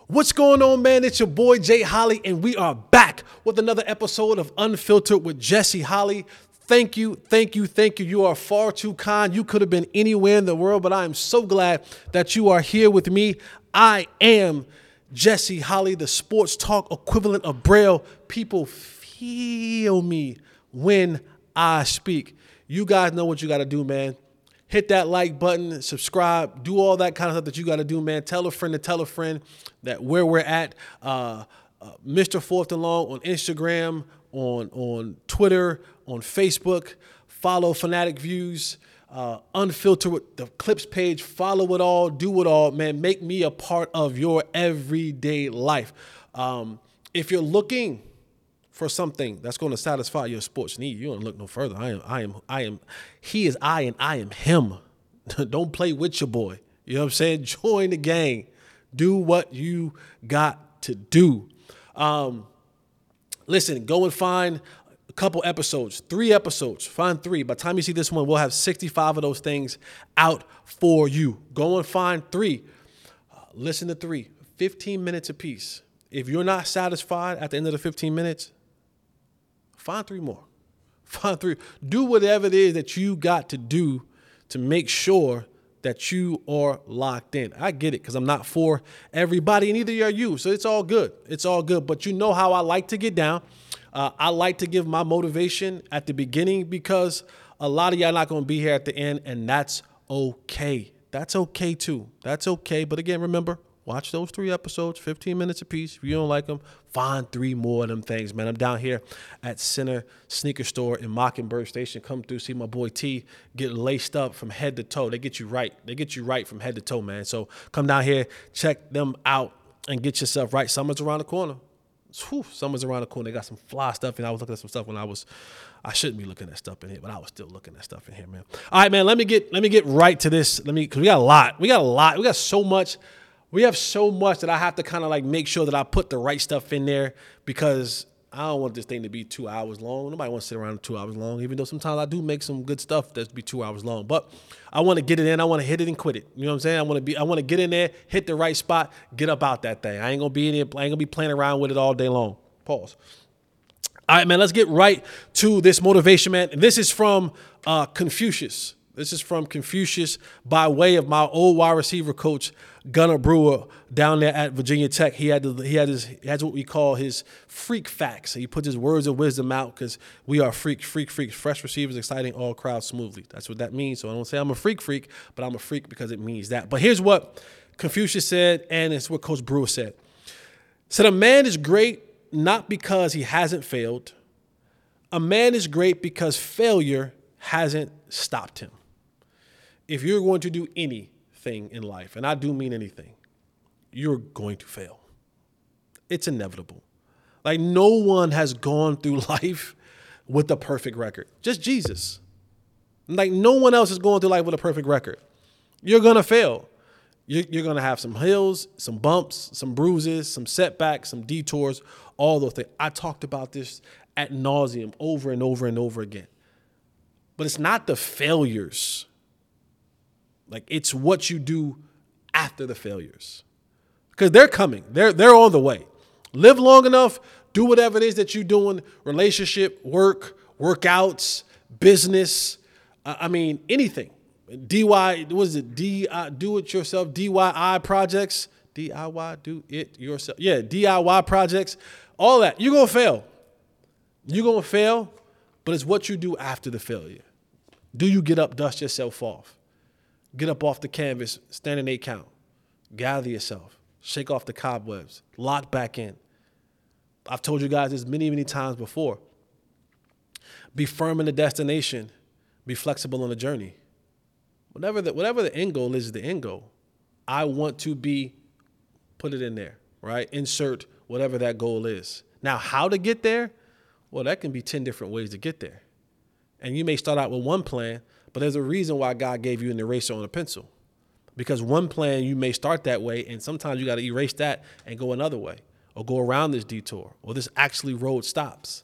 What's going on, man? It's your boy Jay Holly, and we are back with another episode of Unfiltered with Jesse Holly. Thank you. You are far too kind. You could have been anywhere in the world, but I am so glad that you are here with me. I am Jesse Holly, the sports talk equivalent of Braille. People feel me when I speak. You guys know what you got to do, man. Hit that like button, subscribe, do all that kind of stuff that you got to do, man. Tell a friend to tell a friend that where we're at. Mr. Fourth and Long on Instagram, on Twitter, on Facebook. Follow Fanatic Views, Unfiltered with the Clips page. Follow it all, do it all, man. Make me a part of your everyday life. If you're looking for something that's going to satisfy your sports need, you don't look no further. He is I and I am him. Don't play with your boy. You know what I'm saying? Join the gang. Do what you got to do. Listen, go and find a couple episodes, 3 episodes, find 3. By the time you see this one, we'll have 65 of those things out for you. Go and find 3. Listen to 3, 15 minutes apiece. If you're not satisfied at the end of the 15 minutes, find 3 more. Find 3. Do whatever it is that you got to do to make sure that you are locked in. I get it because I'm not for everybody, and neither are you. So it's all good. It's all good. But you know how I like to get down. I like to give my motivation at the beginning because a lot of y'all not going to be here at the end, and that's okay. That's okay too. That's okay. But again, remember, watch those 3 episodes, 15 minutes apiece. If you don't like them, find 3 more of them things, man. I'm down here at Center Sneaker Store in Mockingbird Station. Come through, see my boy T get laced up from head to toe. They get you right. They get you right from head to toe, man. So come down here, check them out, and get yourself right. Summer's around the corner. Summer's around the corner. They got some fly stuff, and I was looking at some stuff when I shouldn't be looking at stuff in here, but I was still looking at stuff in here, man. All right, man, let me get right to this. Because we got a lot. We got so much. We have so much that I have to kind of like make sure that I put the right stuff in there because I don't want this thing to be 2 hours long. Nobody wants to sit around 2 hours long, even though sometimes I do make some good stuff that's be 2 hours long. But I want to get it in. I want to hit it and quit it. You know what I'm saying? I want to get in there, hit the right spot, get up out that thing. I ain't gonna be in here. I ain't gonna be playing around with it all day long. Pause. All right, man. Let's get right to this motivation, man. This is from Confucius. This is from Confucius by way of my old wide receiver coach, Gunnar Brewer, down there at Virginia Tech. He has what we call his freak facts. He puts his words of wisdom out because we are freaks. Fresh receivers, exciting all crowds smoothly. That's what that means. So I don't say I'm a freak, but I'm a freak because it means that. But here's what Confucius said, and it's what Coach Brewer said. Said a man is great not because he hasn't failed. A man is great because failure hasn't stopped him. If you're going to do anything in life, and I do mean anything, you're going to fail. It's inevitable. Like no one has gone through life with a perfect record. Just Jesus. Like no one else is going through life with a perfect record. You're going to fail. You're going to have some hills, some bumps, some bruises, some setbacks, some detours, all those things. I talked about this ad nauseum over and over and over again. But it's not the failures. Like it's what you do after the failures. Because they're coming. They're on the way. Live long enough, do whatever it is that you're doing, relationship, work, workouts, business, anything. DIY, what is it? Do it yourself, DIY projects. DIY, do it yourself. Yeah, DIY projects, all that. You're going to fail. You're going to fail, but it's what you do after the failure. Do you get up, dust yourself off? Get up off the canvas, stand in 8 count. Gather yourself. Shake off the cobwebs. Lock back in. I've told you guys this many, many times before. Be firm in the destination. Be flexible on the journey. Whatever the end goal is the end goal. I want to be, put it in there, right? Insert whatever that goal is. Now, how to get there? Well, that can be 10 different ways to get there. And you may start out with one plan, but there's a reason why God gave you an eraser on a pencil. Because one plan, you may start that way, and sometimes you got to erase that and go another way, or go around this detour, or this actually road stops.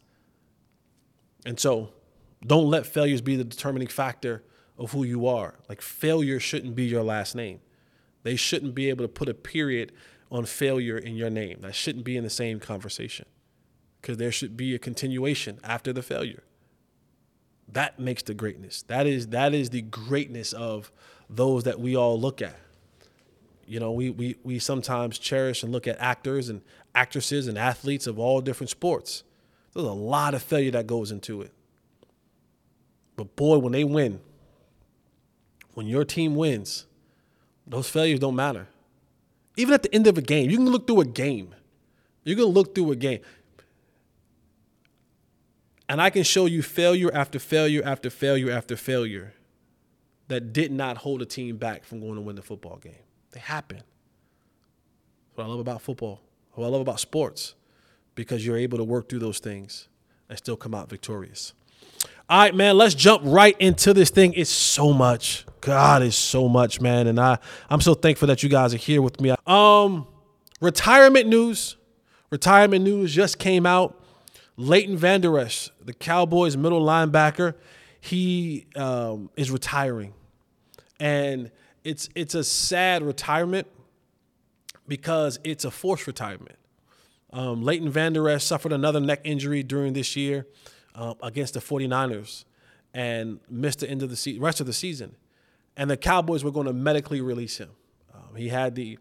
And so don't let failures be the determining factor of who you are. Like failure shouldn't be your last name. They shouldn't be able to put a period on failure in your name. That shouldn't be in the same conversation, because there should be a continuation after the failure. That makes the greatness. That is the greatness of those that we all look at. We sometimes cherish and look at actors and actresses and athletes of all different sports. There's a lot of failure that goes into it. But boy, when they win, when your team wins, those failures don't matter. Even at the end of a game, you can look through a game. You can look through a game. And I can show you failure after failure after failure after failure that did not hold a team back from going to win the football game. They happen. That's what I love about football. What I love about sports, because you're able to work through those things and still come out victorious. All right, man, let's jump right into this thing. It's so much. God, it's so much, man. And I'm so thankful that you guys are here with me. Retirement news. Retirement news just came out. Leighton Vander Esch, the Cowboys middle linebacker, he is retiring. And it's a sad retirement because it's a forced retirement. Leighton Vander Esch suffered another neck injury during this year against the 49ers and missed the end of the rest of the season. And the Cowboys were going to medically release him. He had the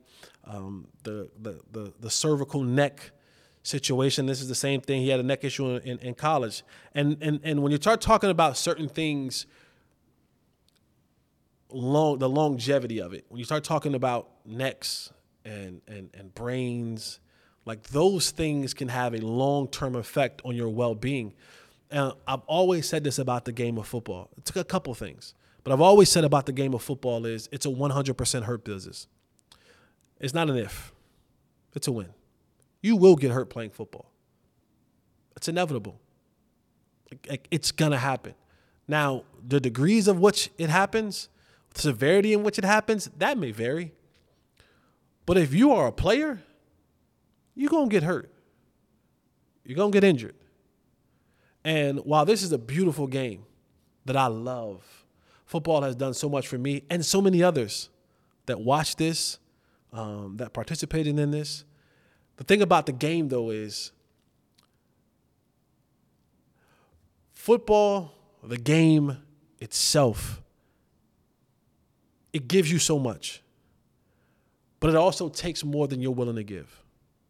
cervical neck situation. This is the same thing. He had a neck issue in college. And when you start talking about certain things, the longevity of it, when you start talking about necks and brains, like those things can have a long-term effect on your well-being. And I've always said this about the game of football. It's a couple things, but I've always said about the game of football is it's a 100% hurt business. It's not an if. It's a when. You will get hurt playing football. It's inevitable. It's going to happen. Now, the degrees of which it happens, the severity in which it happens, that may vary. But if you are a player, you're going to get hurt. You're going to get injured. And while this is a beautiful game that I love, football has done so much for me and so many others that watch this, that participated in this. The thing about the game, though, is football, the game itself, it gives you so much. But it also takes more than you're willing to give.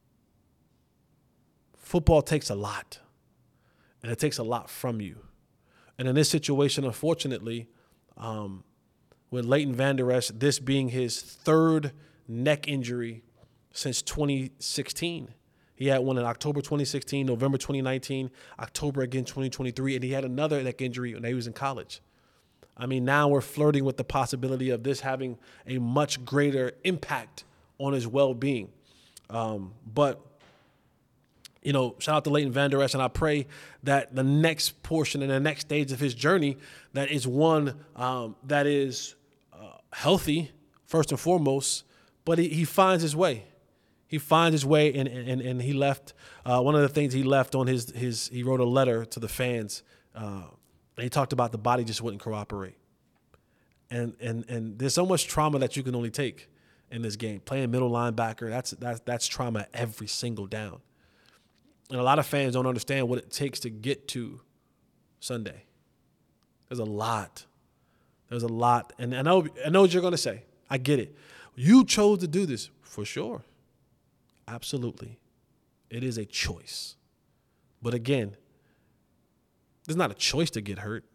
Football takes a lot. And it takes a lot from you. And in this situation, unfortunately, with Leighton Vander Esch, this being his third neck injury since 2016. He had one in October 2016, November 2019, October again 2023, and he had another neck injury when he was in college. I mean, now we're flirting with the possibility of this having a much greater impact on his well-being. But shout out to Leighton Vander Esch, and I pray that the next portion and the next stage of his journey, that is one that is healthy, first and foremost, but he finds his way. He finds his way, and he left. One of the things he left on he wrote a letter to the fans, and he talked about the body just wouldn't cooperate. And there's so much trauma that you can only take in this game. Playing middle linebacker, that's trauma every single down. And a lot of fans don't understand what it takes to get to Sunday. There's a lot. And I know what you're going to say. I get it. You chose to do this, for sure. Absolutely. It is a choice. But again, there's not a choice to get hurt.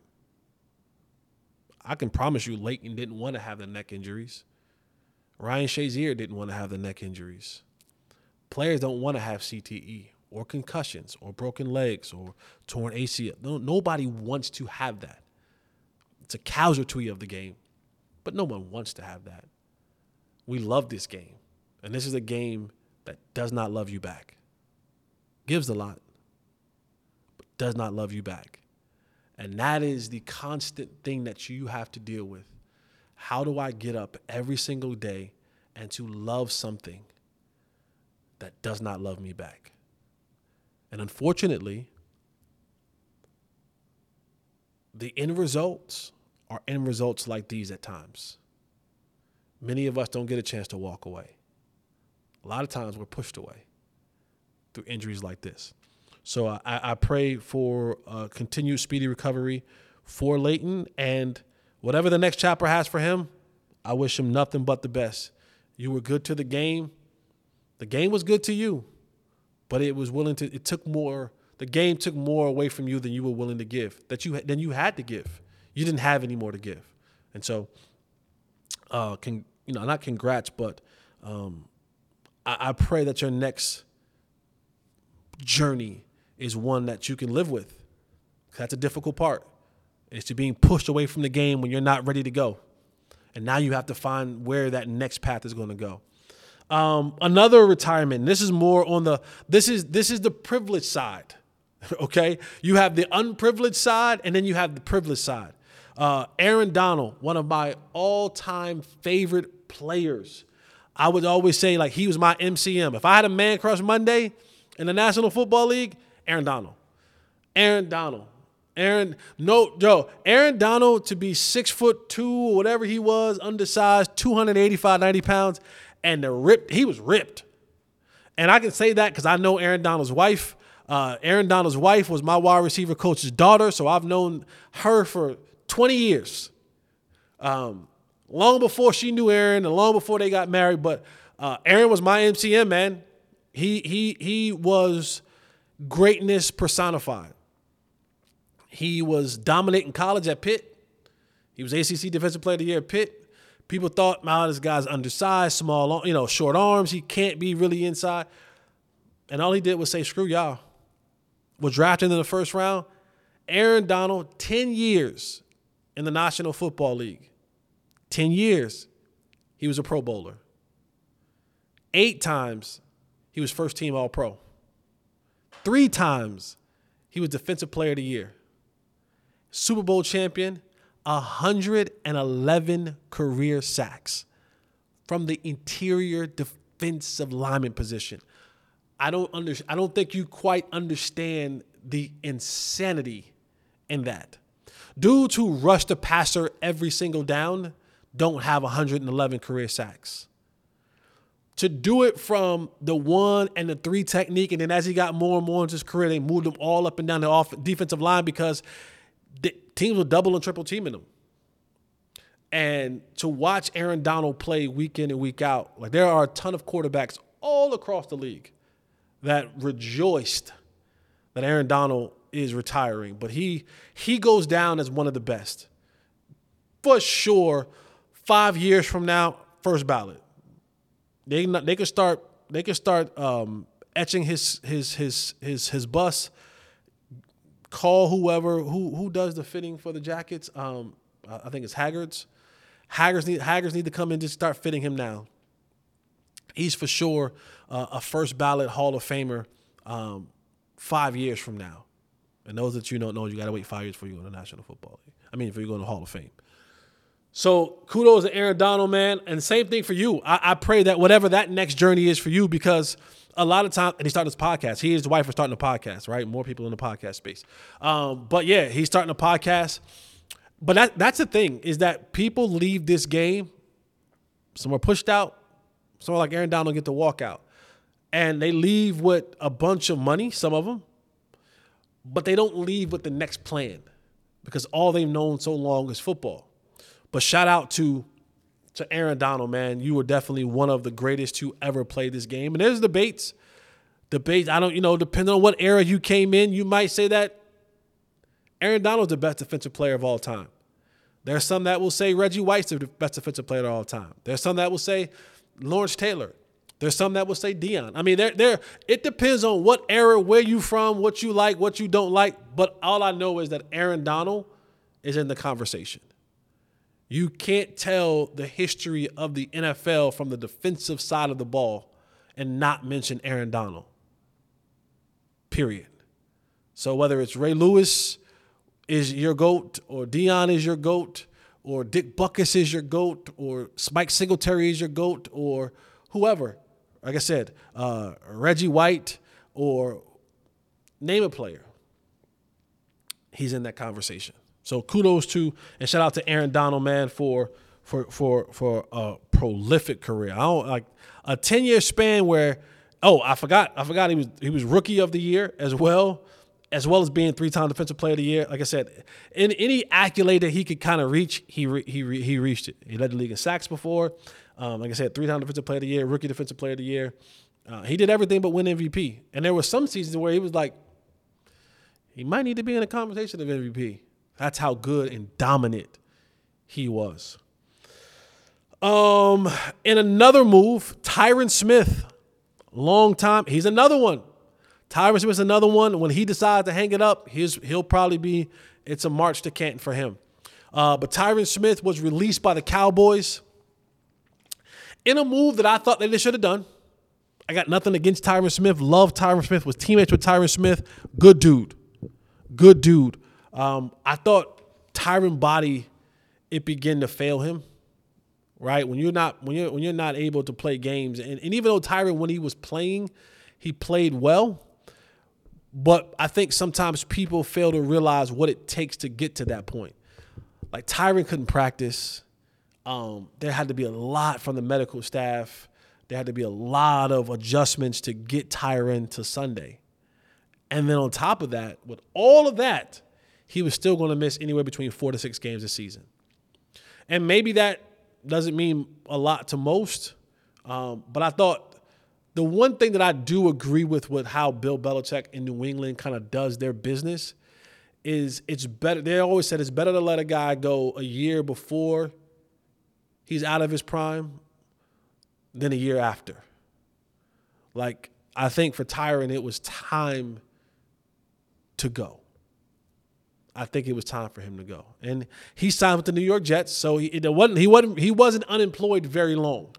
I can promise you Leighton didn't want to have the neck injuries. Ryan Shazier didn't want to have the neck injuries. Players don't want to have CTE or concussions or broken legs or torn ACL. Nobody wants to have that. It's a casualty of the game, but no one wants to have that. We love this game, and this is a game that does not love you back. Gives a lot, but does not love you back. And that is the constant thing that you have to deal with. How do I get up every single day and to love something that does not love me back? And unfortunately, the end results are end results like these at times. Many of us don't get a chance to walk away. A lot of times we're pushed away through injuries like this. So I pray for continued speedy recovery for Leighton, and whatever the next chapter has for him, I wish him nothing but the best. You were good to the game. The game was good to you, but it took more. The game took more away from you than you were willing to give, than you had to give. You didn't have any more to give. And so, not congrats, but I pray that your next journey is one that you can live with. That's a difficult part. It's to being pushed away from the game when you're not ready to go. And now you have to find where that next path is going to go. Another retirement. This is more on this is the privileged side. Okay. You have the unprivileged side, and then you have the privileged side. Aaron Donald, one of my all-time favorite players. I would always say, like, he was my MCM. If I had a man crush Monday in the National Football League, Aaron Donald. Aaron Donald to be 6'2" or whatever he was, undersized, 285, 90 pounds, and he was ripped. And I can say that because I know Aaron Donald's wife. Aaron Donald's wife was my wide receiver coach's daughter, so I've known her for 20 years. Long before she knew Aaron and long before they got married, but Aaron was my MCM, man. He was greatness personified. He was dominant in college at Pitt. He was ACC Defensive Player of the Year at Pitt. People thought, this guy's undersized, small, short arms. He can't be really inside. And all he did was say, screw y'all. Was drafted in the first round. Aaron Donald, 10 years in the National Football League. 10 years, he was a Pro Bowler. 8 times, he was first team All-Pro. 3 times, he was Defensive Player of the Year. Super Bowl champion, 111 career sacks from the interior defensive lineman position. I don't think you quite understand the insanity in that. Dudes who rush the passer every single down don't have 111 career sacks. To do it from the 1 and the 3 technique, and then as he got more and more into his career, they moved him all up and down the defensive line because the teams were double and triple teaming him. And to watch Aaron Donald play week in and week out, like, there are a ton of quarterbacks all across the league that rejoiced that Aaron Donald is retiring, but he goes down as one of the best. For sure, 5 years from now, first ballot. They could start etching his bust. Call who does the fitting for the jackets. I think it's Haggard's. Haggard's need to come in and just start fitting him now. He's for sure a first ballot Hall of Famer 5 years from now. And those that you don't know, you got to wait 5 years before you go to the National Football League. Before you go to the Hall of Fame. So kudos to Aaron Donald, man. And same thing for you. I pray that whatever that next journey is for you, because a lot of times, and he started his podcast. He and his wife are starting a podcast, right? More people in the podcast space. But yeah, he's starting a podcast. But that's the thing, is that people leave this game. Some are pushed out. Some like Aaron Donald get to walk out. And they leave with a bunch of money, some of them. But they don't leave with the next plan, because all they've known so long is football. But shout out to Aaron Donald, man. You were definitely one of the greatest to ever play this game. And there's debates. I don't, depending on what era you came in, you might say that Aaron Donald's the best defensive player of all time. There's some that will say Reggie White's the best defensive player of all time. There's some that will say Lawrence Taylor. There's some that will say Dion. It depends on what era, where you from, what you like, what you don't like. But all I know is that Aaron Donald is in the conversation. You can't tell the history of the NFL from the defensive side of the ball and not mention Aaron Donald. Period. So whether it's Ray Lewis is your GOAT, or Dion is your GOAT, or Dick Butkus is your GOAT, or Mike Singletary is your GOAT, or whoever, like I said, Reggie White, or name a player, he's in that conversation. So kudos to and shout out to Aaron Donald, man, for for a prolific career. I don't like a 10-year span where I forgot he was rookie of the year as well as being 3-time defensive player of the year. Like I said, in any accolade that he could kind of reach, he reached it. He led the league in sacks before. Like I said, 3-time defensive player of the year, rookie defensive player of the year. He did everything but win MVP. And there were some seasons where he was like, he might need to be in a conversation of MVP. That's how good and dominant he was. In another move, Tyron Smith, long time. He's another one. Tyron Smith's another one. When he decides to hang it up, he'll probably be, it's a march to Canton for him. But Tyron Smith was released by the Cowboys in a move that I thought that they should have done. I got nothing against Tyron Smith. Love Tyron Smith. Was teammates with Tyron Smith. Good dude. I thought Tyron body, it began to fail him. Right? When you're not able to play games, and even though Tyron, when he was playing, he played well. But I think sometimes people fail to realize what it takes to get to that point. Like Tyron couldn't practice. There had to be a lot from the medical staff. There had to be a lot of adjustments to get Tyron to Sunday. And then on top of that, with all of that, he was still going to miss anywhere between 4 to 6 games this season. And maybe that doesn't mean a lot to most. But I thought the one thing that I do agree with how Bill Belichick in New England kind of does their business is it's better. They always said it's better to let a guy go a year before he's out of his prime than a year after. Like, I think for Tyron, it was time to go. I think it was time for him to go. And he signed with the New York Jets, so he wasn't unemployed very long.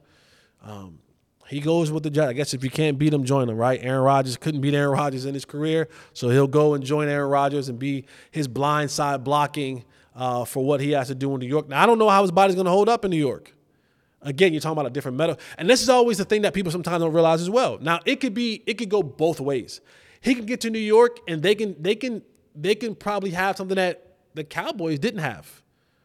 He goes with the Jets. I guess if you can't beat him, join him, right? Aaron Rodgers couldn't beat Aaron Rodgers in his career, so he'll go and join Aaron Rodgers and be his blind side blocking for what he has to do in New York. Now, I don't know how his body's going to hold up in New York. Again, you're talking about a different metal. And this is always the thing that people sometimes don't realize as well. Now, it could go both ways. He can get to New York and they can probably have something that the Cowboys didn't have.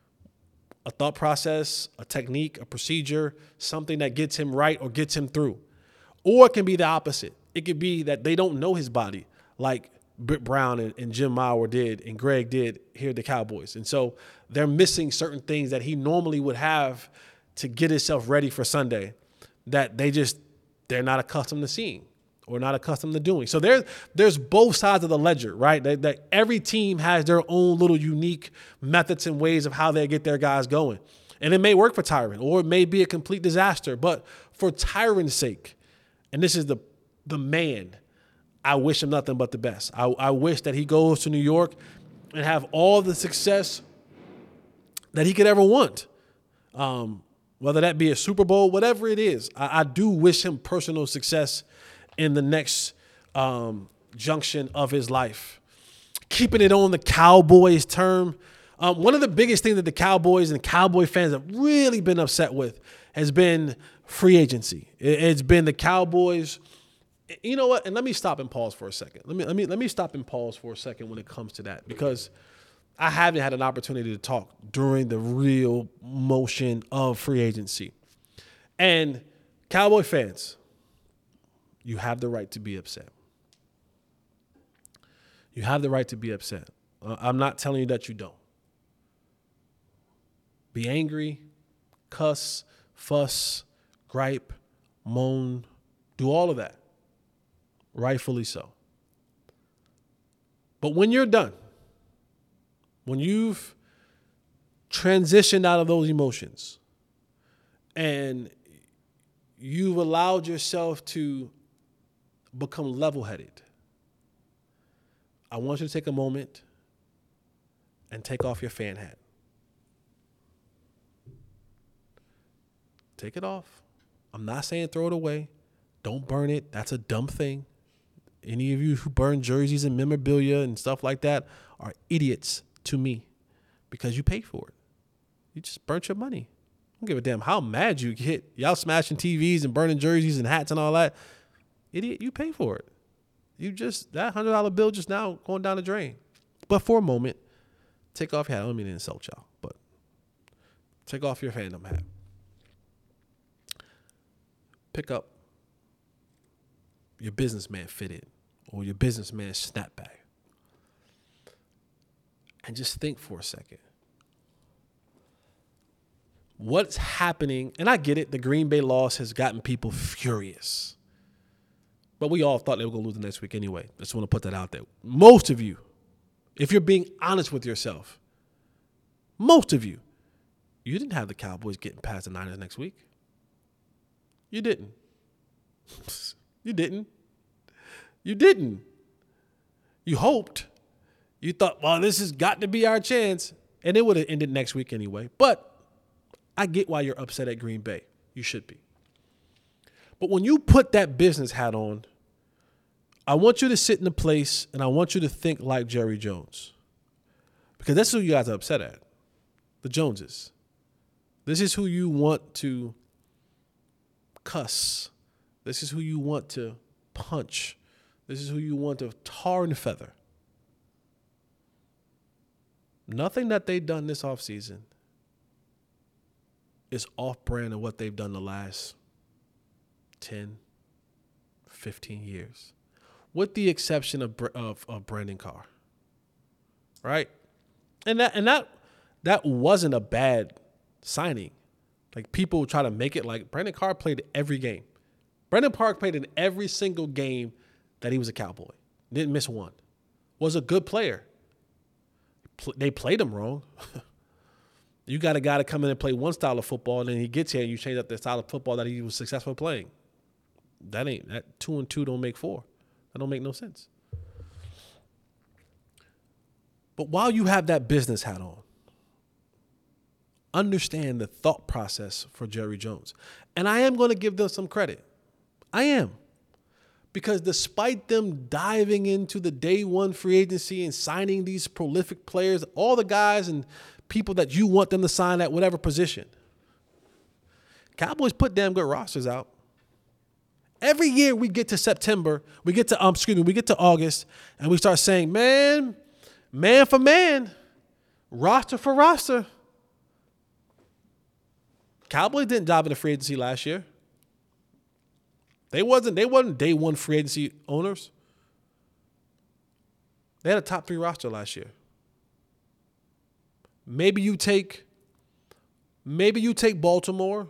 A thought process, a technique, a procedure, something that gets him right or gets him through. Or it can be the opposite. It could be that they don't know his body like Britt Brown and Jim Maurer did and Greg did here at the Cowboys. And so they're missing certain things that he normally would have to get himself ready for Sunday that they're not accustomed to seeing or not accustomed to doing. So there's both sides of the ledger, right? That every team has their own little unique methods and ways of how they get their guys going. And it may work for Tyron or it may be a complete disaster. But for Tyron's sake, and this is the man, I wish him nothing but the best. I wish that he goes to New York and have all the success that he could ever want. Whether that be a Super Bowl, whatever it is, I do wish him personal success in the next junction of his life. Keeping it on the Cowboys term, one of the biggest things that the Cowboys and Cowboy fans have really been upset with has been free agency. It's been the Cowboys. You know what? And let me stop and pause for a second. Let me stop and pause for a second when it comes to that, because I haven't had an opportunity to talk during the real motion of free agency. And Cowboy fans, you have the right to be upset. You have the right to be upset. I'm not telling you that you don't. Be angry, cuss, fuss, gripe, moan, do all of that. Rightfully so. But when you're done, when you've transitioned out of those emotions and you've allowed yourself to become level-headed, I want you to take a moment and take off your fan hat. Take it off. I'm not saying throw it away. Don't burn it. That's a dumb thing. Any of you who burn jerseys and memorabilia and stuff like that are idiots to me, because you paid for it. You just burnt your money. I don't give a damn how mad you get. Y'all smashing TVs and burning jerseys and hats and all that. Idiot, you pay for it. That $100 bill just now going down the drain. But for a moment, take off your hat. I don't mean to insult y'all, but Take off your fandom hat. Pick up your businessman fitted or your businessman snapback. And just think for a second. What's happening? And I get it. The Green Bay loss has gotten people furious. But we all thought they were going to lose the next week anyway. I just want to put that out there. Most of you, if you're being honest with yourself, most of you didn't have the Cowboys getting past the Niners next week. You didn't. You didn't. You didn't. You hoped. You thought, well, this has got to be our chance. And it would have ended next week anyway. But I get why you're upset at Green Bay. You should be. But when you put that business hat on, I want you to sit in a place and I want you to think like Jerry Jones. Because that's who you guys are upset at. The Joneses. This is who you want to cuss. This is who you want to punch. This is who you want to tar and feather. Nothing that they've done this offseason is off-brand of what they've done the last 10, 15 years. With the exception of Brandon Carr. Right? And that wasn't a bad signing. Like, people try to make it like Brandon Carr played every game. Brandon Park played in every single game that he was a Cowboy. Didn't miss one. Was a good player. They played him wrong. You got a guy to come in and play one style of football, and then he gets here and you change up the style of football that he was successful playing. That 2 and 2 don't make 4. That don't make no sense. But while you have that business hat on, understand the thought process for Jerry Jones. And I am going to give them some credit. I am. Because despite them diving into the day one free agency and signing these prolific players, all the guys and people that you want them to sign at whatever position, Cowboys put damn good rosters out. Every year we get to September, we get to August, and we start saying, man for man, roster for roster. Cowboys didn't dive into free agency last year. They wasn't day one free agency owners. They had a top 3 roster last year. Maybe you take Baltimore.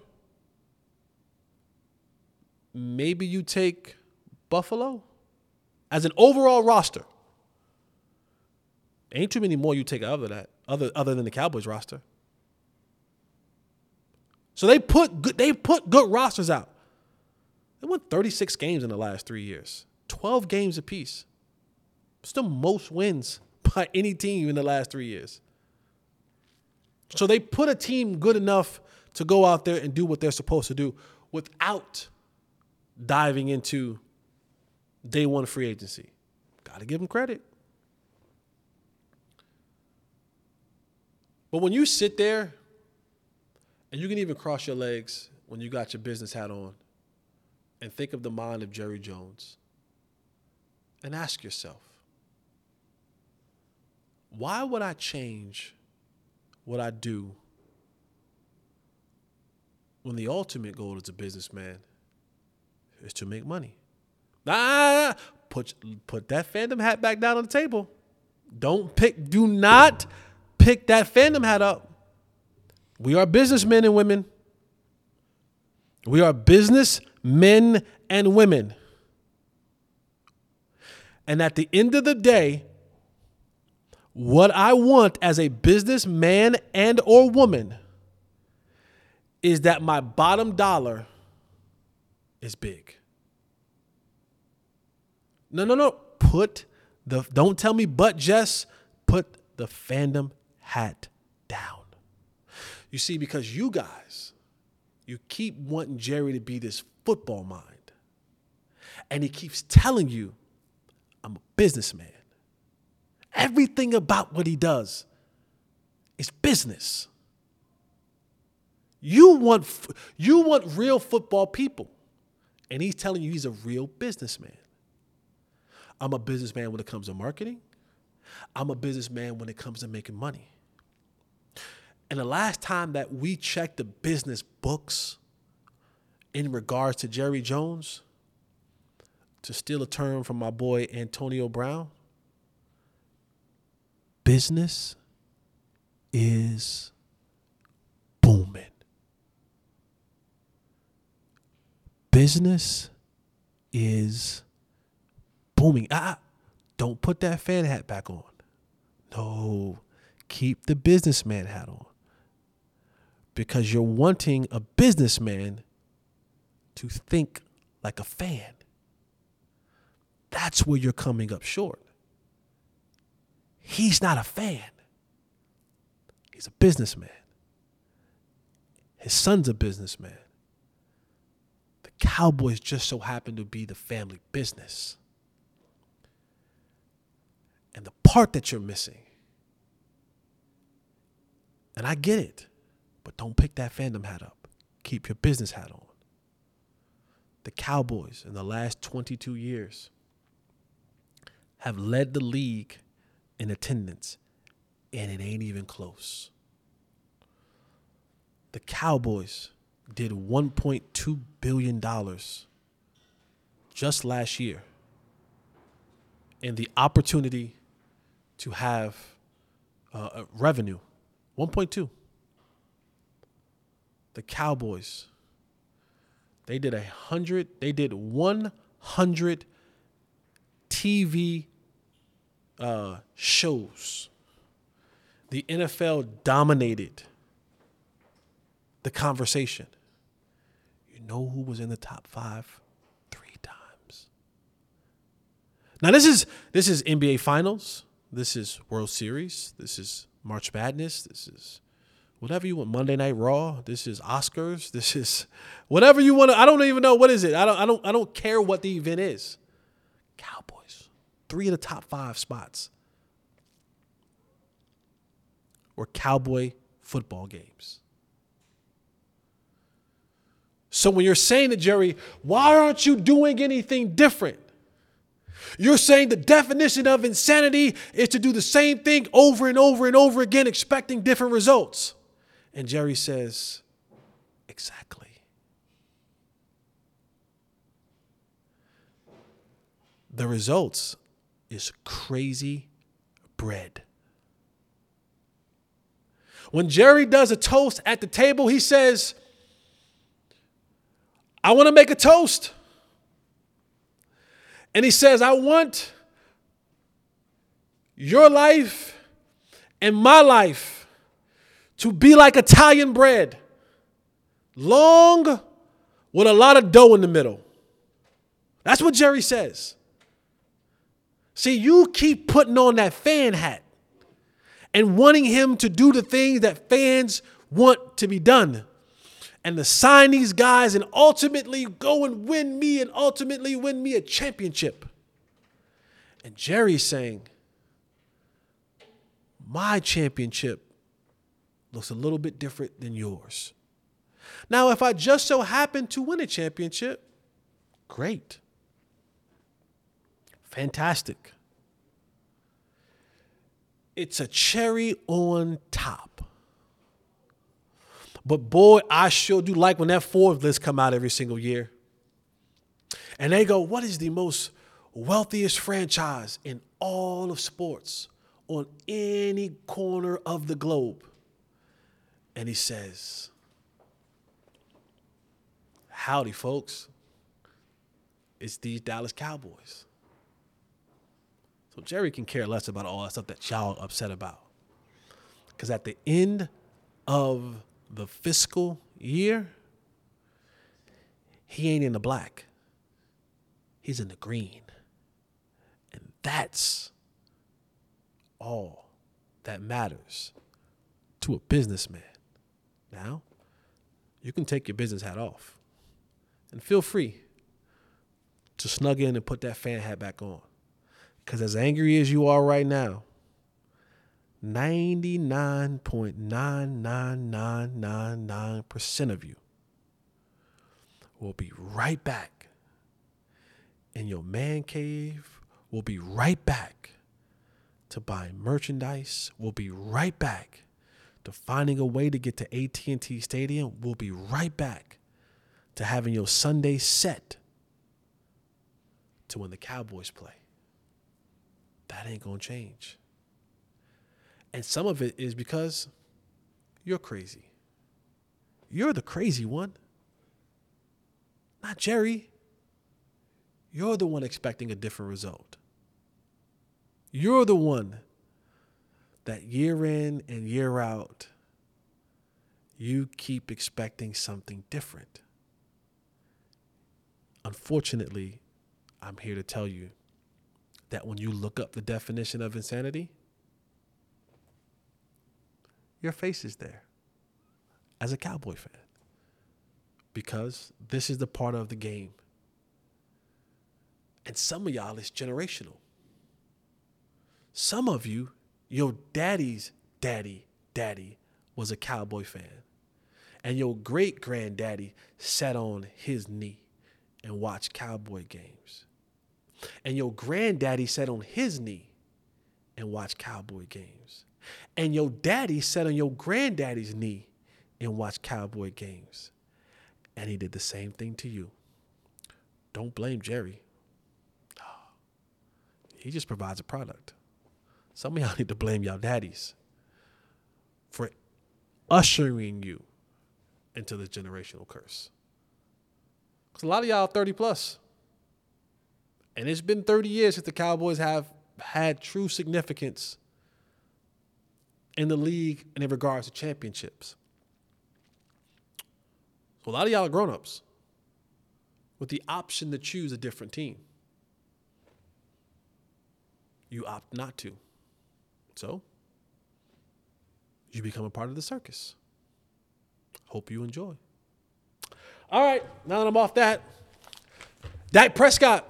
Maybe you take Buffalo as an overall roster. Ain't too many more you take other than the Cowboys roster. So they put good rosters out. They won 36 games in the last 3 years, 12 games apiece. It's the most wins by any team in the last 3 years. So they put a team good enough to go out there and do what they're supposed to do without diving into day one free agency. Got to give them credit. But when you sit there, and you can even cross your legs when you got your business hat on, and think of the mind of Jerry Jones, and ask yourself, why would I change what I do when the ultimate goal as a businessman is to make money? Put that fandom hat back down on the table. Do not pick that fandom hat up. We are businessmen and women. We are businessmen and women. And at the end of the day, what I want as a businessman and or woman is that my bottom dollar is big. No. Don't tell me but just put the fandom hat down. You see, because you guys, you keep wanting Jerry to be this football mind. And he keeps telling you, I'm a businessman. Everything about what he does is business. You want real football people. And he's telling you he's a real businessman. I'm a businessman when it comes to marketing. I'm a businessman when it comes to making money. And the last time that we checked the business books in regards to Jerry Jones, to steal a term from my boy Antonio Brown, business is booming. Business is booming. Don't put that fan hat back on. No, keep the businessman hat on. Because you're wanting a businessman to think like a fan. That's where you're coming up short. He's not a fan. He's a businessman. His son's a businessman. The Cowboys just so happen to be the family business. And the part that you're missing, and I get it, but don't pick that fandom hat up. Keep your business hat on. The Cowboys in the last 22 years have led the league in attendance, and it ain't even close. The Cowboys did $1.2 billion just last year, and the opportunity to have revenue, 1.2. The Cowboys, they did 100 TV shows. The NFL dominated the conversation. You know who was in the top 5? 3 times. Now this is NBA Finals. This is World Series. This is March Madness. This is whatever you want. Monday Night Raw. This is Oscars. This is whatever you want to. I don't even know what is it. I don't care what the event is. Cowboys, 3 of the top 5 spots were Cowboy football games. So when you're saying to Jerry, why aren't you doing anything different? You're saying the definition of insanity is to do the same thing over and over and over again, expecting different results. And Jerry says, exactly. The results is crazy bread. When Jerry does a toast at the table, he says, I want to make a toast. And he says, I want your life and my life to be like Italian bread, long with a lot of dough in the middle. That's what Jerry says. See, you keep putting on that fan hat and wanting him to do the things that fans want to be done. And to sign these guys and ultimately go and win me a championship. And Jerry's saying, my championship looks a little bit different than yours. Now, if I just so happen to win a championship, great. Fantastic. It's a cherry on top. But boy, I sure do like when that Forbes list come out every single year. And they go, what is the most wealthiest franchise in all of sports on any corner of the globe? And he says, howdy, folks. It's these Dallas Cowboys. So Jerry can care less about all that stuff that y'all are upset about. Because at the end of the fiscal year, he ain't in the black. He's in the green. And that's all that matters to a businessman. Now, you can take your business hat off and feel free to snug in and put that fan hat back on. Because as angry as you are right now, 99.99999% of you will be right back in your man cave, will be right back to buying merchandise, will be right back to finding a way to get to AT&T Stadium. We'll be right back to having your Sunday set to when the Cowboys play. That ain't going to change. And some of it is because you're crazy. You're the crazy one, not Jerry. You're the one expecting a different result. You're the one that year in and year out, you keep expecting something different. Unfortunately, I'm here to tell you that when you look up the definition of insanity, your face is there as a Cowboy fan, because this is the part of the game. And some of y'all, it's generational. Some of you, your daddy's daddy was a Cowboy fan. And your great-granddaddy sat on his knee and watched Cowboy games. And your granddaddy sat on his knee and watched Cowboy games. And your daddy sat on your granddaddy's knee and watched Cowboy games. And he did the same thing to you. Don't blame Jerry. He just provides a product. Some of y'all need to blame y'all daddies for ushering you into this generational curse. Because a lot of y'all are 30 plus. And it's been 30 years since the Cowboys have had true significance in the league and in regards to championships. So a lot of y'all are grown-ups with the option to choose a different team. You opt not to. So you become a part of the circus. Hope you enjoy. All right, now that I'm off that, Dak Prescott.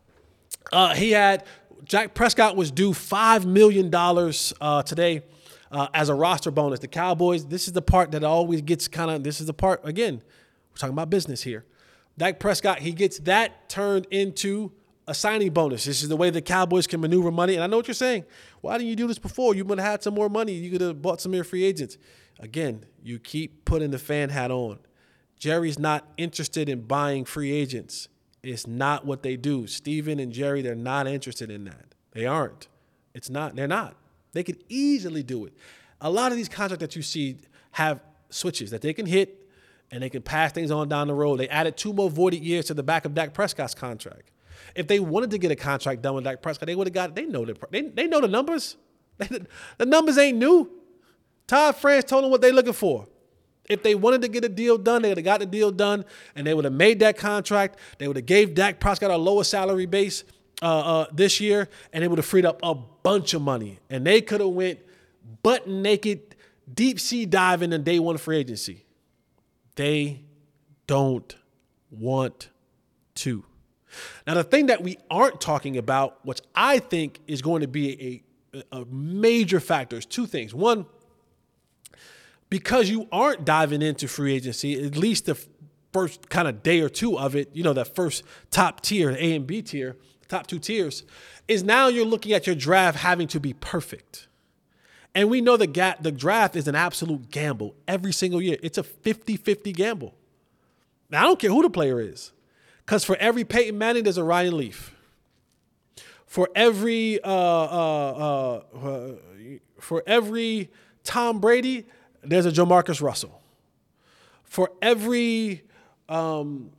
Dak Prescott was due $5 million today as a roster bonus. The Cowboys, this is the part that always gets this is the part, again, we're talking about business here. Dak Prescott, he gets that turned into a signing bonus. This is the way the Cowboys can maneuver money. And I know what you're saying. Why didn't you do this before? You would have had some more money. You could have bought some more free agents. Again, you keep putting the fan hat on. Jerry's not interested in buying free agents. It's not what they do. Steven and Jerry, they're not interested in that. They aren't. It's not. They're not. They could easily do it. A lot of these contracts that you see have switches that they can hit and they can pass things on down the road. They added 2 more voided years to the back of Dak Prescott's contract. If they wanted to get a contract done with Dak Prescott, they would have got it. They know the numbers. The numbers ain't new. Todd France told them what they're looking for. If they wanted to get a deal done, they would have got the deal done, and they would have made that contract. They would have gave Dak Prescott a lower salary base this year, and they would have freed up a bunch of money. And they could have went butt naked, deep sea diving in day one free agency. They don't want to. Now, the thing that we aren't talking about, which I think is going to be a major factor, is 2 things. One, because you aren't diving into free agency, at least the first kind of day or 2 of it, that first top tier, A and B tier, top 2 tiers, is now you're looking at your draft having to be perfect. And we know the draft is an absolute gamble every single year. It's a 50-50 gamble. Now, I don't care who the player is. Because for every Peyton Manning, there's a Ryan Leaf. For every Tom Brady, there's a Jamarcus Russell. For every for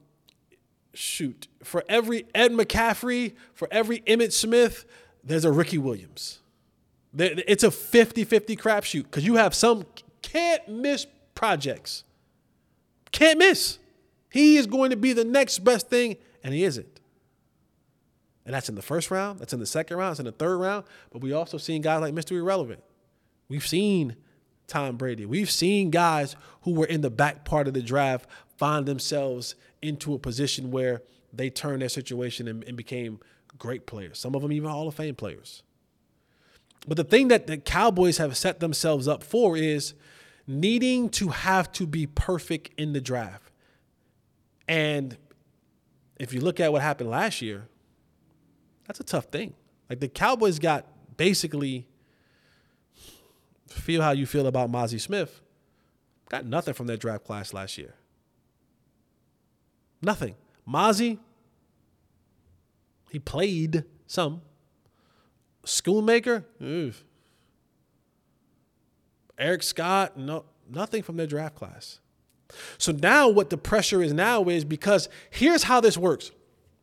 every Ed McCaffrey, for every Emmitt Smith, there's a Ricky Williams. It's a 50-50 crapshoot because you have some can't miss projects. Can't miss. He is going to be the next best thing, and he isn't. And that's in the first round. That's in the second round. That's in the third round. But we also seen guys like Mr. Irrelevant. We've seen Tom Brady. We've seen guys who were in the back part of the draft find themselves into a position where they turned their situation and became great players. Some of them even Hall of Fame players. But the thing that the Cowboys have set themselves up for is needing to have to be perfect in the draft. And if you look at what happened last year, that's a tough thing. Like the Cowboys got basically feel how you feel about Mazi Smith. Got nothing from that draft class last year. Nothing. Mazi, he played some. Schoonmaker, Eric Scott, nothing from their draft class. So now what the pressure is now is because here's how this works.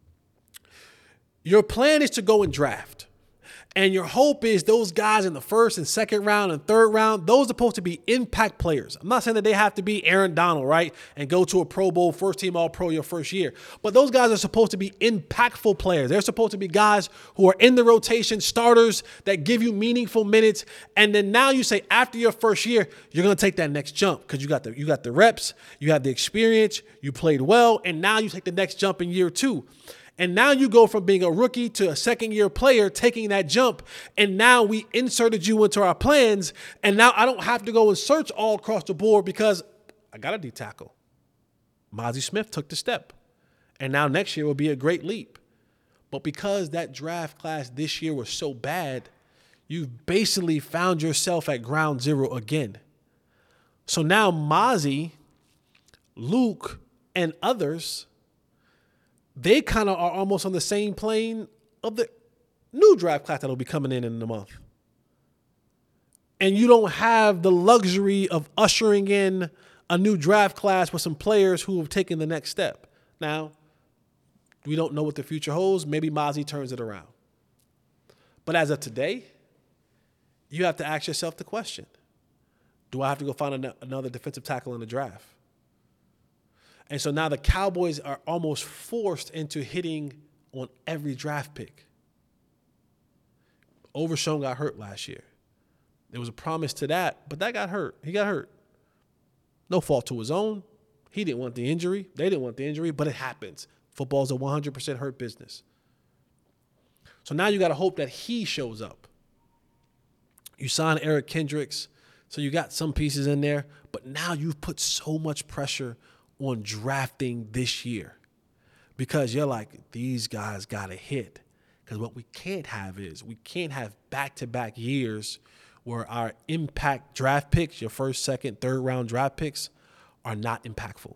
Your plan is to go and draft. And your hope is those guys in the first and second round and third round, those are supposed to be impact players. I'm not saying that they have to be Aaron Donald, right? And go to a Pro Bowl, first team All-Pro your first year. But those guys are supposed to be impactful players. They're supposed to be guys who are in the rotation, starters that give you meaningful minutes. And then now you say after your first year, you're going to take that next jump because you got the reps, you have the experience, you played well, and now you take the next jump in year two. And now you go from being a rookie to a second-year player, taking that jump, and now we inserted you into our plans, and now I don't have to go and search all across the board because I got a D-tackle. Mazi Smith took the step, and now next year will be a great leap. But because that draft class this year was so bad, you've basically found yourself at ground zero again. So now Mazi, Luke, and others, they kind of are almost on the same plane of the new draft class that will be coming in a month. And you don't have the luxury of ushering in a new draft class with some players who have taken the next step. Now, we don't know what the future holds. Maybe Mazi turns it around. But as of today, you have to ask yourself the question, do I have to go find another defensive tackle in the draft? And so now the Cowboys are almost forced into hitting on every draft pick. Overshown got hurt last year. There was a promise to that, but that got hurt. He got hurt. No fault to his own. He didn't want the injury. They didn't want the injury, but it happens. Football's a 100% hurt business. So now you got to hope that he shows up. You sign Eric Kendricks, so you got some pieces in there, but now you've put so much pressure on drafting this year because you're like, these guys got to hit. Because what we can't have is we can't have back-to-back years where our impact draft picks, your first, second, third round draft picks, are not impactful.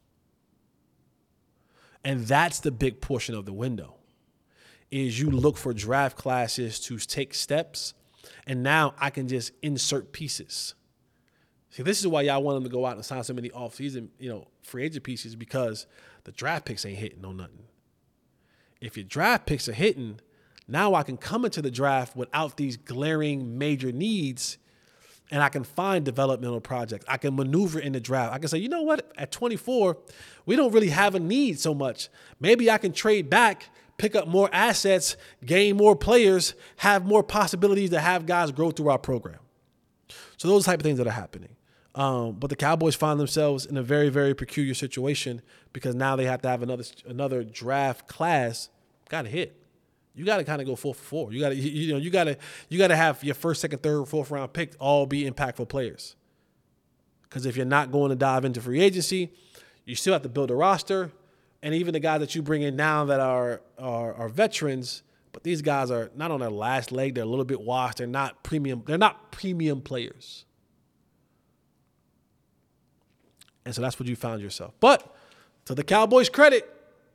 And that's the big portion of the window, is you look for draft classes to take steps, and now I can just insert pieces. See, this is why y'all want them to go out and sign so many off-season, free agent pieces, because the draft picks ain't hitting on nothing. If your draft picks are hitting, now I can come into the draft without these glaring major needs, and I can find developmental projects. I can maneuver in the draft. I can say, you know what? At 24, we don't really have a need so much. Maybe I can trade back, pick up more assets, gain more players, have more possibilities to have guys grow through our program. So those type of things that are happening. But the Cowboys find themselves in a very, very peculiar situation because now they have to have another draft class. Got to hit. You got to kind of go 4 for 4. You got to have your first, second, third, fourth round pick all be impactful players. Because if you're not going to dive into free agency, you still have to build a roster. And even the guys that you bring in now that are veterans, but these guys are not on their last leg. They're a little bit washed. They're not premium. They're not premium players. And so that's what you found yourself. But to the Cowboys' credit,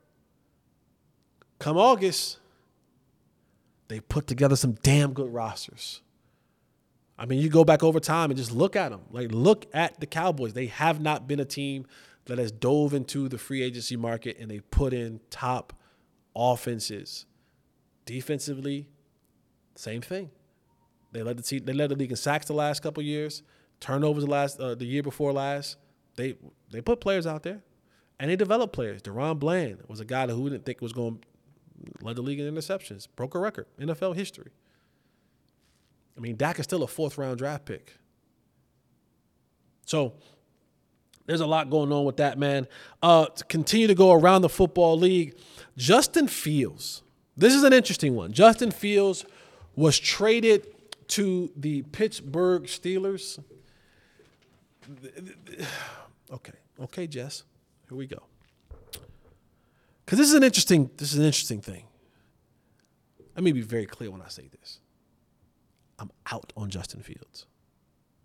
come August, they put together some damn good rosters. I mean, you go back over time and just look at them. Like, look at the Cowboys. They have not been a team that has dove into the free agency market and they put in top offenses. Defensively, same thing. They led the league in sacks the last couple of years. Turnovers the year before last. They put players out there, and they developed players. Deron Bland was a guy who we didn't think was going to lead the league in interceptions. Broke a record, NFL history. I mean, Dak is still a 4th-round draft pick. So there's a lot going on with that, man. To continue to go around the football league, Justin Fields. This is an interesting one. Justin Fields was traded to the Pittsburgh Steelers. Okay, Jess. Here we go. Because this is an interesting thing. Let me be very clear when I say this. I'm out on Justin Fields.